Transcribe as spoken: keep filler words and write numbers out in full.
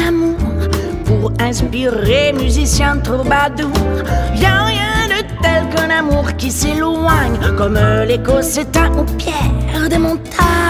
l'amour pour inspirer musiciens troubadours. Y'a rien de tel qu'un amour qui s'éloigne, comme l'écho s'éteint aux pierres des montagnes.